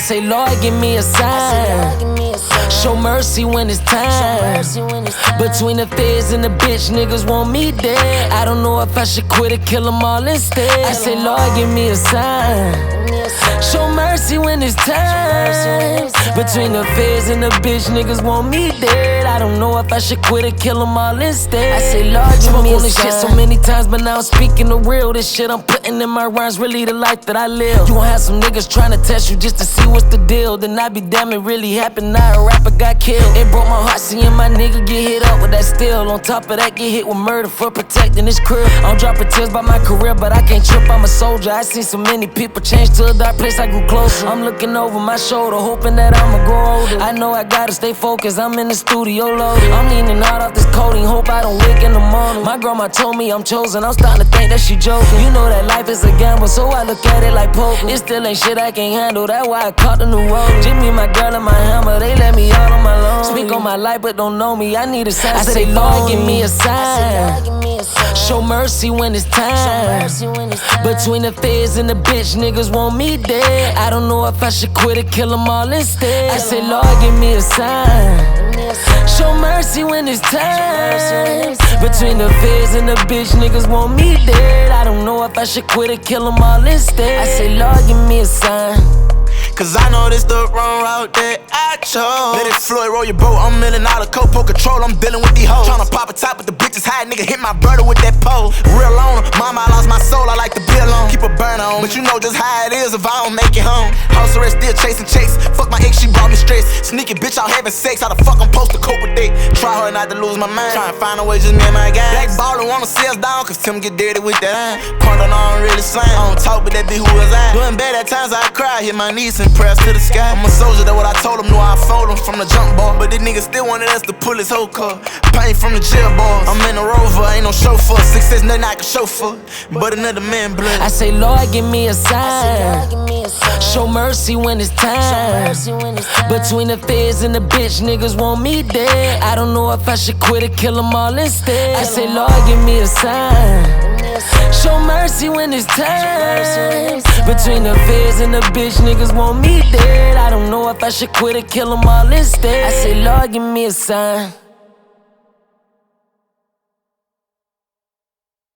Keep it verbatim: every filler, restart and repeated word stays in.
say, Lord, give me a sign. Show mercy when it's time. Between the feds and the bitch, niggas want me dead. I don't know if I should quit or kill them all instead. I say, Lord, give me a sign. Show mercy when it's time. Between the feds and the bitch, niggas want me dead. I don't know if I should quit or kill them all instead. I say, Lord, give me a sign. Shit so many times, but now I'm speaking the real. This shit I'm putting in my rhymes, really the life that I live. You gon' have some niggas trying to test you just to see what's the deal. Then I be damn, it really happened. Now a rapper got killed. It broke my heart seeing my nigga get hit up with that steel. On top of that, get hit with murder for protecting his crib. I'm dropping tears by my career, but I can't trip, I'm a soldier. I seen so many people change to a dark place, I grew closer. I'm looking over my shoulder, hoping that I'ma grow older. I know I gotta stay focused, I'm in the studio loaded. I'm leaning out off this codeine, hope I don't wake in the morning. My grandma told me I'm chosen, I'm starting to think that she joking. You know that life is a gamble, so I look at it like poker. It still ain't shit I can't handle, that's why I caught the new road. Jimmy, my girl, and my hammer, they let me out on my loan. Speak on my life, but don't know me, I need a sign. I say, Lord, give me a sign. Show mercy when it's time. Between the feds and the bitch, niggas want me dead. I don't know if I should quit or kill them all instead. I say, Lord, give me a sign. Show mercy when it's time. Between the feds and the bitch, niggas want me dead. I don't know if I should quit or kill them all instead. I say, Lord, give me a sign. Cause I know this the wrong route that I chose. Let it Floyd roll your boat, I'm milling out of coke, pull control, I'm dealing with these hoes. Tryna pop a top with the bitches high, nigga hit my brother with that pole. Real on her, mama I lost my soul, I like to be alone. Keep a burner on, but you know just how it is if I don't make it home. House arrest, still chasing chase, fuck my ex, she brought me stress. Sneaky bitch out having sex, how the fuck I'm supposed to cope with that? Try her not to lose my mind, tryna find a way just me and my guys. Black baller wanna see us down, cause Tim get dirty with that iron. Corner on really slang, I don't talk, but that be who was I. Doing bad at times I cry, hit my knees and prayers to the sky. I'm a soldier, that's what I told him, knew I fold him from the jump ball. But this nigga still wanted us to pull his whole car. Pain from the jail bars. I'm in a Rover, ain't no chauffeur. Success, nothing I can show for, but another man blood. I say, Lord, give me a sign. Show mercy when it's time. Between the feds and the bitch, niggas want me dead. I don't know if I should quit or kill them all instead. I say, Lord, give me a sign. Show mercy when it's time. Between the feds and the bitch, niggas want me dead. I don't know if I should quit or kill them all instead. I say, Lord, give me a sign.